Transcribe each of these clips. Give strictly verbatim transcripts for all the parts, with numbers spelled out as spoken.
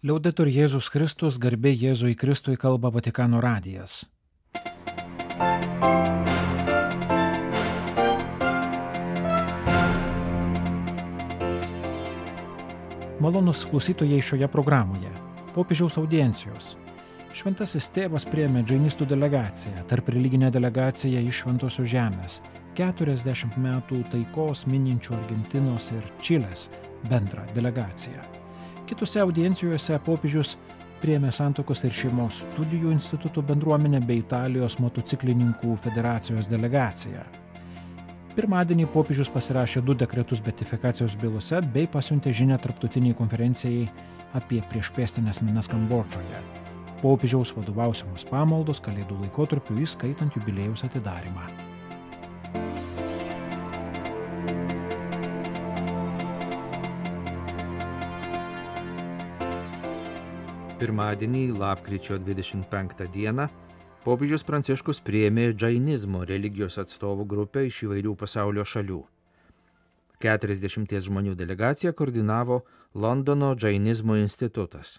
Liaudetur Jėzus Kristus, garbė Jėzui Kristui, kalba Vatikano radijas. Malonus klausytojai šioje programoje. Popiežiaus audiencijos. Šventasis tėvas priėmė džainistų delegaciją, tarp religinę delegaciją iš Šventosios žemės, keturiasdešimt metų taikos mininčių Argentinos ir Čilės bendrą delegaciją. Kitose audiencijose popiežius priėmė Santuokos ir šeimos studijų institutų bendruomenę bei Italijos motociklininkų federacijos delegaciją. Pirmadienį popiežius pasirašė du dekretus beatifikacijos bylose bei pasiuntė žinią tarptautiniai konferencijai apie priešpėstinės minas Kambodžoje. Popiežiaus vadovausiamos pamaldos kalėdų laikotarpiu, įskaitant jubiliejaus atidarymą. Pirmadienį, lapkričio dvidešimt penktą dieną, popiežius Pranciškus priėmė džainizmo religijos atstovų grupę iš įvairių pasaulio šalių. keturiasdešimties žmonių delegaciją koordinavo Londono džainizmo institutas.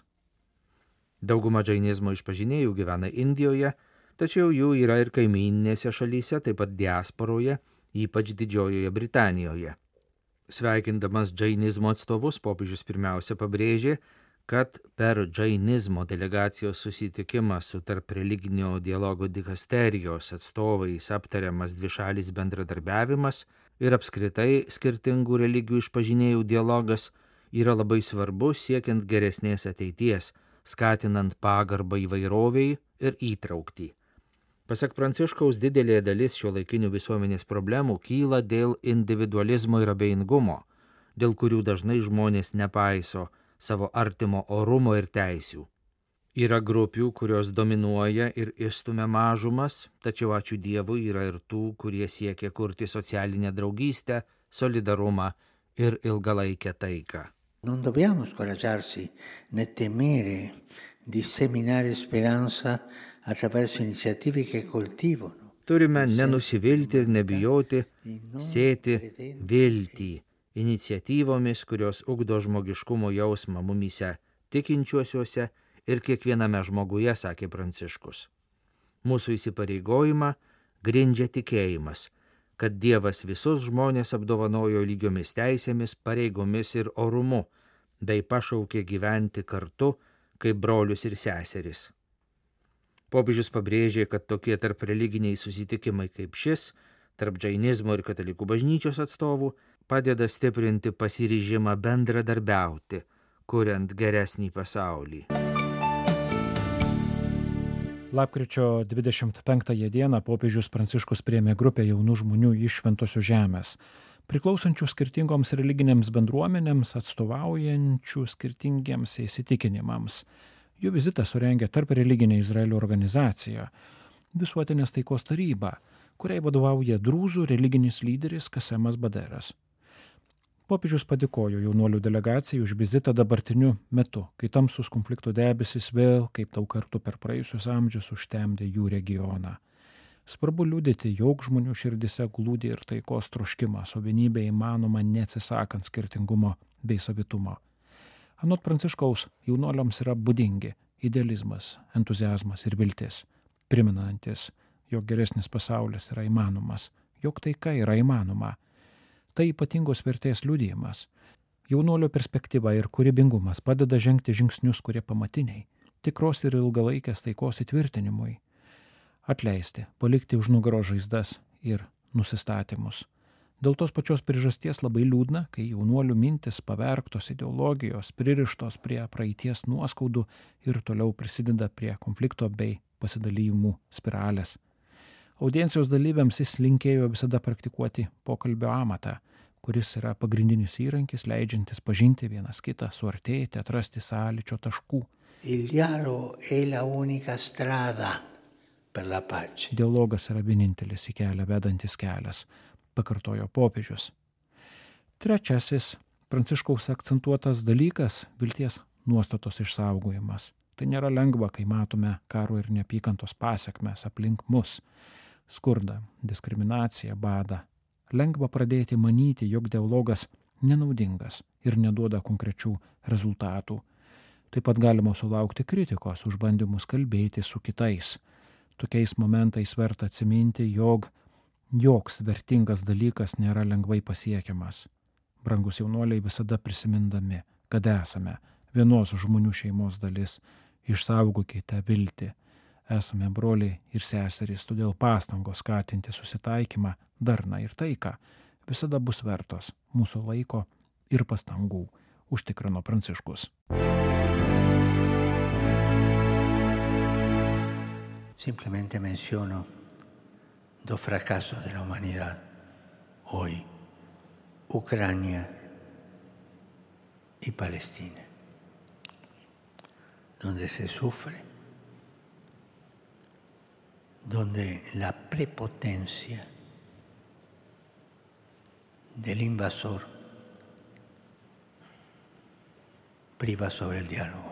Dauguma džainizmo išpažinėjų gyvena Indijoje, tačiau jų yra ir kaimyninėse šalyse, taip pat diasporoje, ypač Didžiojoje Britanijoje. Sveikindamas džainizmo atstovus, popiežius pirmiausia pabrėžė, kad per džainizmo delegacijos susitikimą su tarp religinio dialogo dikasterijos atstovais aptariamas dvišalis bendradarbiavimas ir apskritai skirtingų religijų išpažinėjų dialogas yra labai svarbus siekiant geresnės ateities, skatinant pagarbą įvairoviai ir įtrauktį. Pasak Pranciškaus, didelė dalis šiuolaikinių visuomenės problemų kyla dėl individualizmo ir abejingumo, dėl kurių dažnai žmonės nepaiso savo artimo orumo ir teisių. Yra grupių, kurios dominuoja ir išstumia mažumas, tačiau ačiū Dievui yra ir tų, kurie siekia kurti socialinę draugystę, solidarumą ir ilgalaikę taiką. Non dobbiamo scoraggiarci né temere di seminare speranza attraverso iniziative che coltivano. Turime nenusivilti ir nebijoti, sėti viltį iniciatyvomis, kurios ugdo žmogiškumo jausmą mumyse tikinčiuosiuose ir kiekviename žmoguje, sakė Pranciškus. Mūsų įsipareigojimą grindžia tikėjimas, kad Dievas visus žmonės apdovanojo lygiomis teisėmis, pareigomis ir orumu, bei pašaukė gyventi kartu kaip brolius ir seseris. Popiežius pabrėžė, kad tokie tarp religiniai susitikimai kaip šis, tarp džainizmo ir katalikų bažnyčios atstovų, padeda stiprinti pasiryžimą bendradarbiauti, kuriant geresnį pasaulį. Lapkričio dvidešimt penktąją dieną popiežius Pranciškus priėmė grupę jaunų žmonių iš Šventosios žemės, priklausančių skirtingoms religinėms bendruomenėms, atstovaujančių skirtingiems įsitikinimams. Jų vizitą surengė tarp religinė Izraelio organizacija, Visuotinės taikos taryba, kuriai vadovauja drūzų religinis lyderis Kasemas Baderas. Popiežius padėkojo jaunuolių delegacijai už vizitą dabartiniu metu, kai tamsus konflikto debesis vėl, kaip daug kartų per praėjusius amžius, užtemdė jų regioną. Svarbu liudyti, jog žmonių širdise glūdi ir taikos troškimas, o vienybė įmanoma neatsisakant skirtingumo bei savitumo. Anot Pranciškaus, jaunuoliams yra būdingi idealizmas, entuziazmas ir viltis, primenantis, jog geresnis pasaulis yra įmanomas, jog taika yra įmanoma. Tai ypatingos vertės liudijimas. Jaunuolio perspektyva ir kūrybingumas padeda žengti žingsnius, kurie pamatiniai, tikros ir ilgalaikės taikos įtvirtinimui. Atleisti, palikti už nugaros žaizdas ir nusistatymus. Dėl tos pačios priežasties labai liūdna, kai jaunuolių mintis pavergtos ideologijos, pririštos prie praeities nuoskaudų ir toliau prisideda prie konflikto bei pasidalijimų spiralės. Audiencijos dalyviams jis linkėjo visada praktikuoti pokalbio amatą, kuris yra pagrindinis įrankis, leidžiantis pažinti vienas kitą, suartėti, atrasti sąlyčio taškų. Il dialogo è la unica strada per la pace. Dialogas yra vienintelis į kelią vedantis kelias, pakartojo popiežius. Trečiasis Pranciškaus akcentuotas dalykas – vilties nuostatos išsaugojimas. Tai nėra lengva, kai matome karo ir neapykantos pasekmes aplink mus. Skurdą, diskriminaciją, badą. Lengva pradėti manyti, jog dialogas nenaudingas ir neduoda konkrečių rezultatų. Taip pat galima sulaukti kritikos už bandymus kalbėti su kitais. Tokiais momentais verta atsiminti, jog joks vertingas dalykas nėra lengvai pasiekiamas. Brangus jaunuoliai, visada prisimindami, kad esame vienos žmonių šeimos dalis, išsaugokite viltį. Esame broliai ir seserys, todėl pastangos skatinti susitaikymą, darną ir taiką visada bus vertos mūsų laiko ir pastangų, užtikrino Pranciškus. Simplemente menciono dos fracasos de la humanidad hoy, Ucrania y Palestina, donde se sufre, donde la prepotencia del invasor priva sobre el diálogo.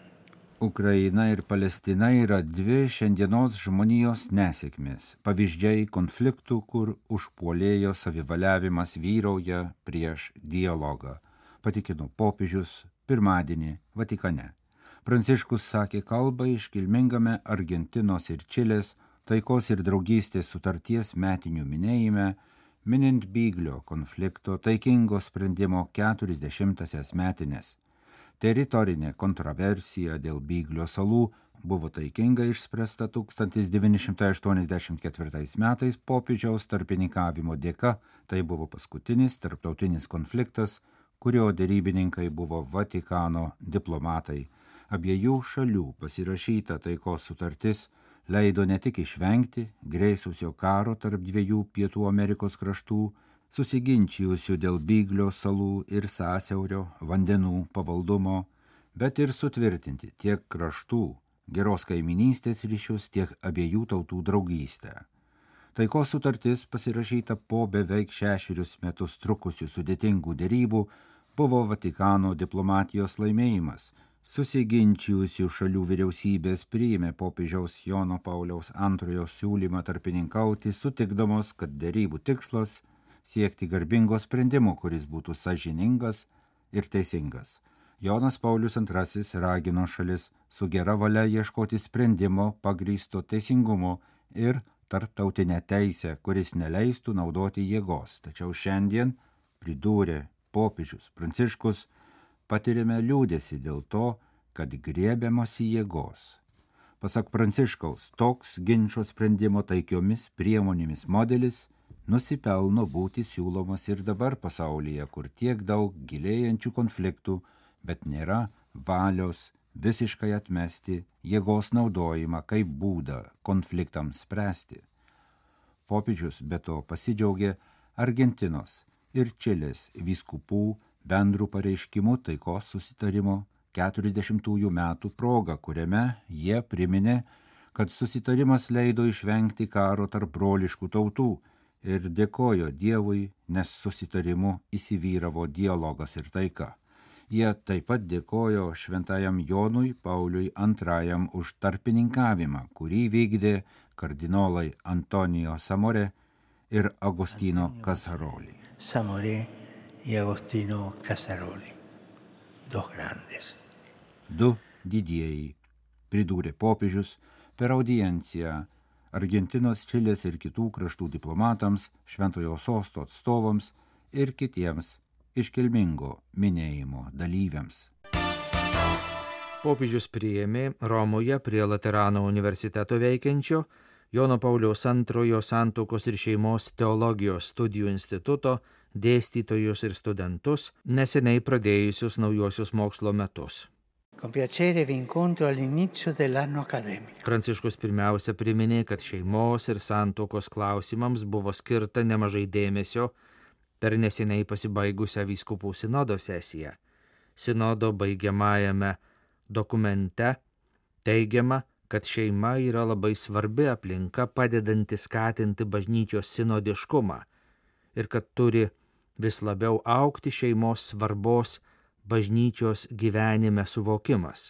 Ukraina ir Palestina yra dvi šiandienos žmonijos nesėkmės, pavyzdžiai konfliktų, kur užpuolėjo savivaliavimas vyrauja prieš dialogą, patikino popiežius pirmadienį Vatikane. Pranciškus sakė kalbą iškilmingame Argentinos ir Čilės taikos ir draugystės sutarties metinių minėjime, minint Byglio konflikto taikingo sprendimo keturiasdešimtąsias metines. Teritorinė kontroversija dėl Byglio salų buvo taikingai išspręsta tūkstantis devyni šimtai aštuoniasdešimt ketvirtais metais popiežiaus tarpininkavimo dėka. Tai buvo paskutinis tarptautinis konfliktas, kurio derybininkai buvo Vatikano diplomatai. Abiejų šalių pasirašyta taikos sutartis leido ne tik išvengti grėsusio karo tarp dviejų Pietų Amerikos kraštų, susiginčijusių dėl Byglio salų ir sąsiaurio vandenų pavaldumo, bet ir sutvirtinti tiek kraštų geros kaiminystės ryšius, tiek abiejų tautų draugystę. Taikos sutartis, pasirašyta po beveik šešerius metus trukusių sudėtingų derybų, buvo Vatikano diplomatijos laimėjimas. Susiginčijusių šalių vyriausybės priėmė popiežiaus Jono Pauliaus antrojo siūlymą tarpininkauti, sutikdamos, kad derybų tikslas siekti garbingo sprendimo, kuris būtų sąžiningas ir teisingas. Jonas Paulius antrasis ragino šalis su gera valia ieškoti sprendimo pagrįsto teisingumo ir tarptautinę teisę, kuris neleistų naudoti jėgos. Tačiau šiandien, pridūrė popiežius Pranciškus, patiriame liūdesį dėl to, kad griebiamasi jėgos. Pasak Pranciškaus, toks ginčo sprendimo taikiomis priemonėmis modelis nusipelno būti siūlomas ir dabar pasaulyje, kur tiek daug gilėjančių konfliktų, bet nėra valios visiškai atmesti jėgos naudojimą kaip būdą konfliktams spręsti. Popiežius be to pasidžiaugė Argentinos ir Čilės vyskupų bendrų pareiškimų taikos susitarimo keturiasdešimtųjų metų proga, kuriame jie priminė, kad susitarimas leido išvengti karo tarp broliškų tautų ir dėkojo Dievui, nes susitarimu įsivyravo dialogas ir taika. Jie taip pat dėkojo šventajam Jonui Pauliui antrajam už tarpininkavimą, kurį vykdė kardinolai Antonijo Samorė ir Agostino Casaroli. Samoré y Agostino Casaroli, dos grandes. Du didieji, pridūrė popiežius per audienciją Argentinos, Čilės ir kitų kraštų diplomatams, Šventojo sosto atstovams ir kitiems iškilmingo minėjimo dalyviams. Popiežius priėmė Romoje prie Laterano universiteto veikiančio Jono Pauliaus antrojo santuokos ir šeimos teologijos studijų instituto dėstytojus ir studentus, neseniai pradėjusius naujosius mokslo metus. Con piacere vi incontro all'inizio dell'anno accademico. Pranciškus pirmiausia priminė, kad šeimos ir santuokos klausimams buvo skirta nemažai dėmesio per neseniai pasibaigusią vyskupų sinodo sesiją. Sinodo baigiamajame dokumente teigiama, kad šeima yra labai svarbi aplinka, padedanti skatinti bažnyčios sinodiškumą ir kad turi vis labiau augti šeimos svarbos bažnyčios gyvenime suvokimas.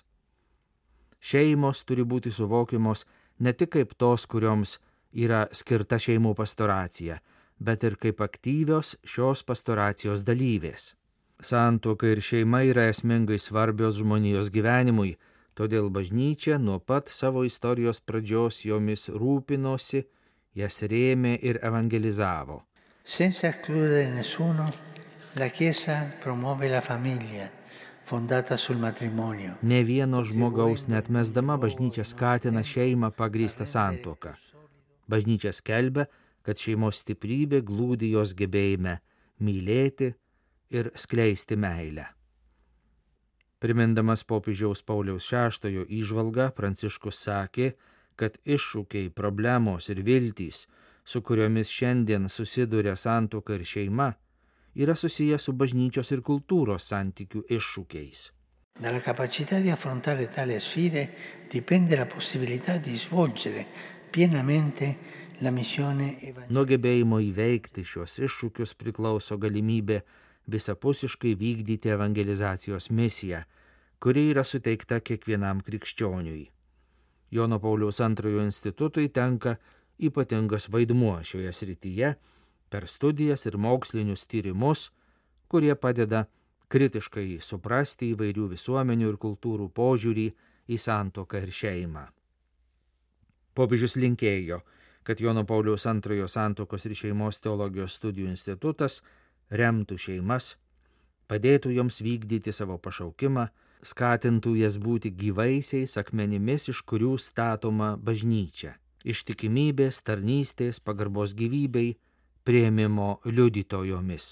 Šeimos turi būti suvokimos ne tik kaip tos, kurioms yra skirta šeimų pastoracija, bet ir kaip aktyvios šios pastoracijos dalyvės. Santuoka ir šeima yra esmingai svarbios žmonijos gyvenimui, todėl bažnyčia nuo pat savo istorijos pradžios jomis rūpinosi, jas rėmė ir evangelizavo. Senza escludere nessuno, la Chiesa promuove la famiglia, fondata sul matrimonio. Ne vieno žmogaus neatmesdama bažnyčia skatina šeimą pagrįstą santuoką. Bažnyčia skelbia, kad šeimos stiprybė glūdi jos gebėjime mylėti ir skleisti meilę. Primindamas popiežiaus Pauliaus šeštojo įžvalgą, Pranciškus sakė, kad iššūkiai, problemos ir viltys, su kuriomis šiandien susiduria santuoka ir šeima, yra susiję su bažnyčios ir kultūros santykių iššūkiais. Dalla capacità di affrontare tali sfide dipende la possibilità di svolgere pienamente la missione evangelistica. Nuo gebėjimo įveikti šios iššūkius priklauso galimybė visapusiškai vykdyti evangelizacijos misiją, kuri yra suteikta kiekvienam krikščioniui. Jono Pauliaus antrojo institutui tenka ypatingas vaidmuo šioje srityje per studijas ir mokslinius tyrimus, kurie padeda kritiškai suprasti įvairių visuomenių ir kultūrų požiūrį į santuoką ir šeimą. Popiežius linkėjo, kad Jono Pauliaus antrojo santuokos ir šeimos teologijos studijų institutas remtų šeimas, padėtų joms vykdyti savo pašaukimą, skatintų jas būti gyvaisiais akmenimis, iš kurių statoma bažnyčia, ištikimybės, tarnystės, pagarbos gyvybei, priėmimo liudytojomis.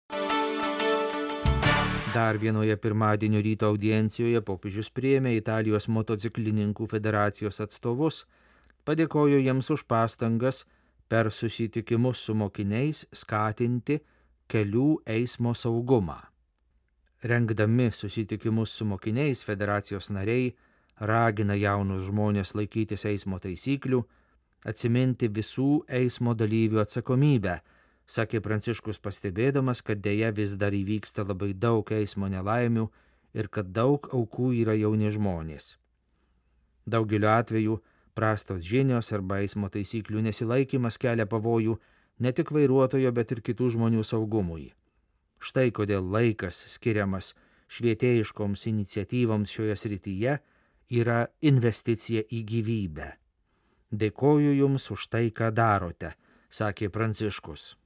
Dar vienoje pirmadienio ryto audiencijoje popiežius priėmė Italijos motociklininkų federacijos atstovus, padėkojo jiems už pastangas per susitikimus su mokiniais skatinti kelių eismo saugumą. Rengdami susitikimus su mokiniais, federacijos nariai ragina jaunus žmonės laikytis eismo taisyklių, atsiminti visų eismo dalyvių atsakomybę, sakė Pranciškus, pastebėdamas, kad deja vis dar įvyksta labai daug eismo nelaimių ir kad daug aukų yra jauni žmonės. Daugeliu atveju prastos žinios arba eismo taisyklių nesilaikymas kelia pavojų ne tik vairuotojo, bet ir kitų žmonių saugumui. Štai kodėl laikas skiriamas švietėjiškoms iniciatyvoms šioje srityje yra investicija į gyvybę. Dėkoju Jums už tai, ką darote, sakė Pranciškus.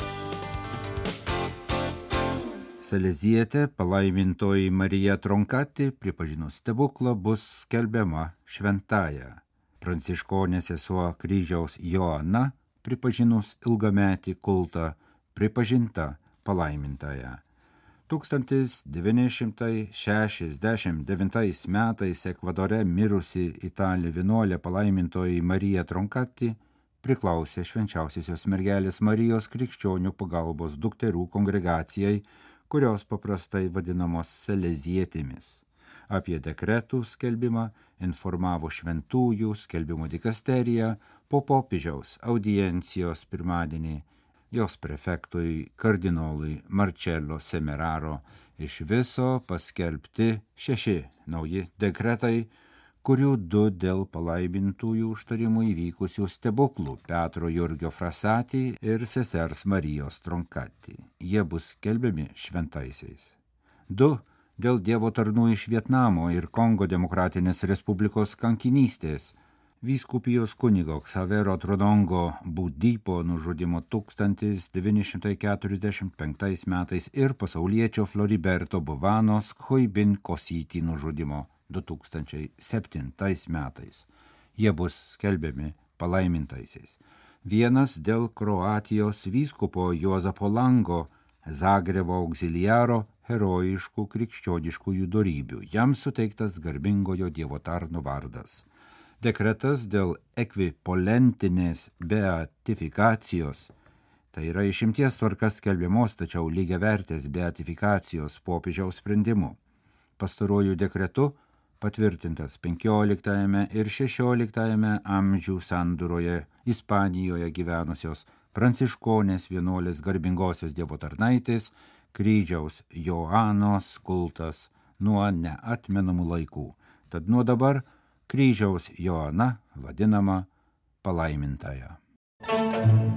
Salezietė palaimintoji Marija Tronkati, pripažinus stebuklą, bus skelbiama šventąja. Pranciškonė sesuo kryžiaus Joana, pripažinus ilgametį kultą, pripažinta palaimintąja. tūkstantis devyni šimtai šešiasdešimt devintais metais Ekvadore mirusi italė vienuolė palaimintoji Marija Tronkati priklausė Švenčiausiosios mergelės Marijos krikščionių pagalbos dukterų kongregacijai, kurios paprastai vadinamos salezietėmis. Apie dekretų skelbimą informavo šventųjų skelbimo dikasterija po popiežiaus audiencijos pirmadienį jos prefektui kardinolui Marcello Semeraro. Iš viso paskelbti šeši nauji dekretai, kurių du dėl palaimintųjų užtarimų įvykusių stebuklų Petro Jurgio Frassati ir sesers Marijos Tronkati. Jie bus skelbiami šventaisiais. Du dėl Dievo tarnų iš Vietnamo ir Kongo Demokratinės Respublikos kankinystės, vyskupijos kunigo Xavero Trodongo Budipo nužudimo tūkstantis devyni šimtai keturiasdešimt penktais metais ir pasauliečio Floriberto Bovanos Khoibin Kosyti nužudimo du tūkstančiai septintais metais. Jie bus skelbiami palaimintaisiais. Vienas dėl Kroatijos vyskupo Juozapo Lango, Zagrebo auxiliaro, herojiškų krikščioniškųjų dorybių. Jam suteiktas garbingojo Dievo tarno vardas. Dekretas dėl ekvipolentinės beatifikacijos, tai yra išimties tvarkas skelbiamos, tačiau lygiavertės beatifikacijos popiežiaus sprendimu. Pastaruoju dekretu patvirtintas penkioliktajame ir šešioliktajame amžių sandūroje Ispanijoje gyvenusios pranciškonės vienuolės garbingosios Dievo tarnaitės kryžiaus Joanos kultas nuo neatmenamų laikų. Tad nuo dabar kryžiaus Joana vadinama palaimintąja.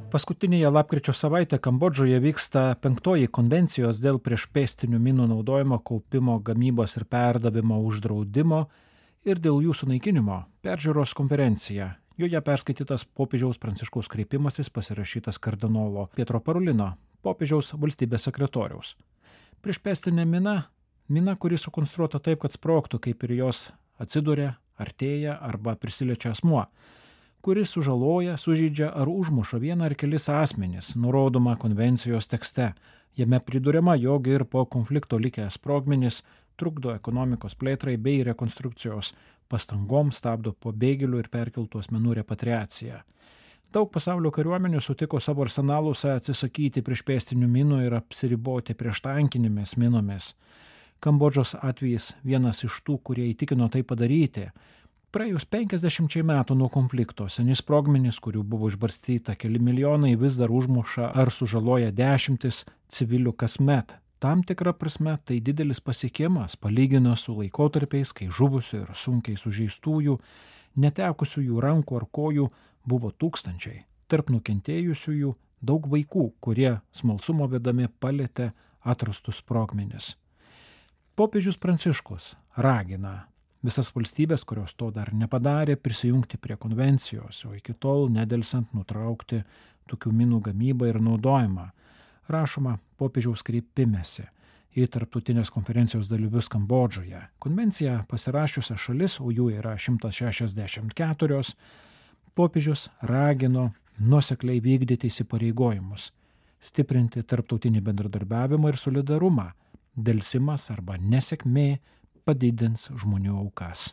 Paskutinėje lapkričio savaitę Kambodžoje vyksta penktoji konvencijos dėl priešpėstinių minų naudojimo, kaupimo, gamybos ir perdavimo uždraudimo ir dėl jų sunaikinimo peržiūros konferencija. Joje perskaitytas popiežiaus Pranciškaus kreipimasis pasirašytas kardinolo Pietro Parolino, popiežiaus valstybės sekretoriaus. Priešpėstinė mina, mina, kuri sukonstruota taip, kad sprogtų, kaip ir jos atsiduria, artėja arba prisiliečia asmuo, kuris sužaloja, sužeidžia ar užmuša vieną ar kelis asmenis, nurodoma konvencijos tekste. Jame priduriama, jog ir po konflikto likę sprogmenys trukdo ekonomikos plėtrai bei rekonstrukcijos pastangoms, stabdo pabėgėlių ir perkeltų asmenų repatriaciją. Daug pasaulio kariuomenių sutiko savo arsenaluose atsisakyti priešpėstinių minų ir apsiriboti prieštankinėmis minomis. Kambodžos atvejis vienas iš tų, kurie įtikino tai padaryti. Praėjus penkiasdešimčiai metų nuo konflikto, seni sprogmenys, kurių buvo išbarstyta keli milijonai, vis dar užmuša ar sužaloja dešimtis civilių kasmet. Tam tikra prasme tai didelis pasiekimas, palyginus su laikotarpiais, kai žuvusių ir sunkiai sužeistųjų, netekusiųjų rankų ar kojų buvo tūkstančiai. Tarp nukentėjusiųjų daug vaikų, kurie smalsumo vedami palėtė atrastus sprogmenis. Popiežius Pranciškus ragina visas valstybės, kurios to dar nepadarė, prisijungti prie konvencijos, o iki tol nedelsant nutraukti tokių minų gamybą ir naudojimą. Rašoma popiežiaus kreipimesi į tarptautinės konferencijos dalyvius Kambodžoje. Konvenciją pasirašiusią šalis, o jų yra šimtas šešiasdešimt keturios, popiežius ragino nuosekliai vykdyti įsipareigojimus, stiprinti tarptautinį bendradarbiavimą ir solidarumą. Delsimas arba nesėkmė padidins žmonių aukas.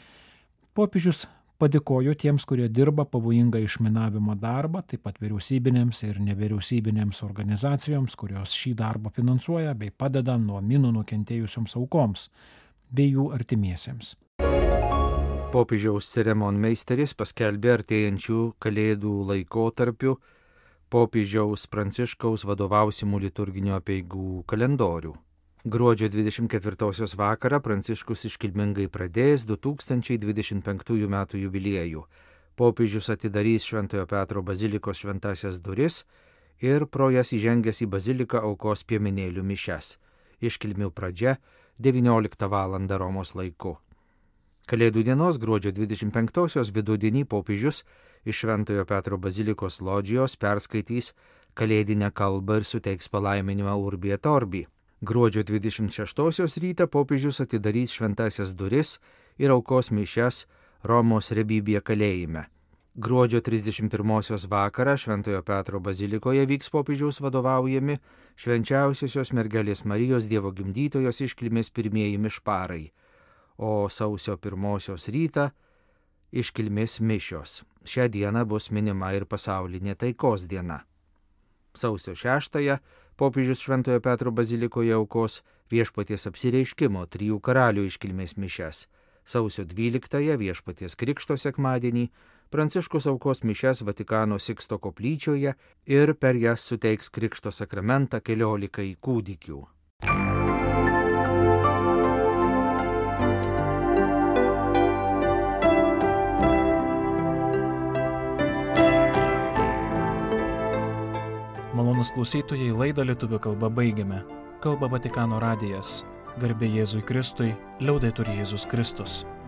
Popiežius padėkojo tiems, kurie dirba pavojingą išminavimo darbą, taip pat vyriausybinėms ir nevyriausybinėms organizacijoms, kurios šį darbą finansuoja bei padeda nuo minų nukentėjusioms aukoms bei jų artimiesiems. Popiežiaus ceremonmeisteris paskelbė artėjančių kalėdų laikotarpių popiežiaus Pranciškaus vadovausimų liturginių apeigų kalendorių. Gruodžio dvidešimt ketvirtosios vakarą Pranciškus iškilmingai pradės du tūkstančiai dvidešimt penktųjų metų jubiliejų. Popiežius atidarys Šventojo Petro bazilikos šventąsias duris ir pro jas įžengęs į baziliką aukos piemenėlių mišias. Iškilmių pradžia devynioliktą valandą Romos laiku. Kalėdų dienos gruodžio dvidešimt penktosios vidudienį popiežius iš Šventojo Petro bazilikos lodžijos perskaitys kalėdinę kalbą ir suteiks palaiminimą Urbi et Orbi. Gruodžio dvidešimt šeštosios rytą popiežius atidarys šventąsias duris ir aukos mišias Romos Rebibija kalėjime. Gruodžio trisdešimt pirmosios vakarą Šventojo Petro bazilikoje vyks popiežiaus vadovaujami švenčiausiosios mergelės Marijos Dievo gimdytojos iškilmės pirmieji mišparai, o sausio pirmosios rytą iškilmės mišios. Šią dieną bus minima ir pasaulinė taikos diena. Sausio šeštąją popiežius Šventojo Petro bazilikoje aukos Viešpaties apsireiškimo trijų karalių iškilmės mišias. Sausio dvyliktąją Viešpaties Krikšto sekmadienį Pranciškus aukos mišias Vatikano Siksto koplyčioje ir per jas suteiks Krikšto sakramentą keliolikai kūdikių. Malonūs klausytojai, laidą lietuvių kalba baigiame. Kalba Vatikano radijas. Garbė Jėzui Kristui, liaudetur Jėzus Kristus.